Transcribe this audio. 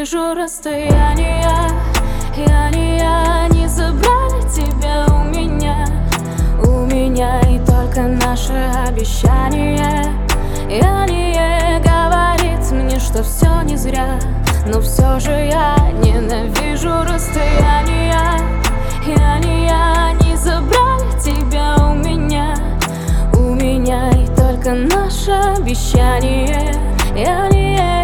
Ненавижу расстояние, не забрали тебя у меня и только наше обещание. Говорит мне, что все не зря, но все же я ненавижу расстояние. Не забрали тебя у меня и только наше обещание.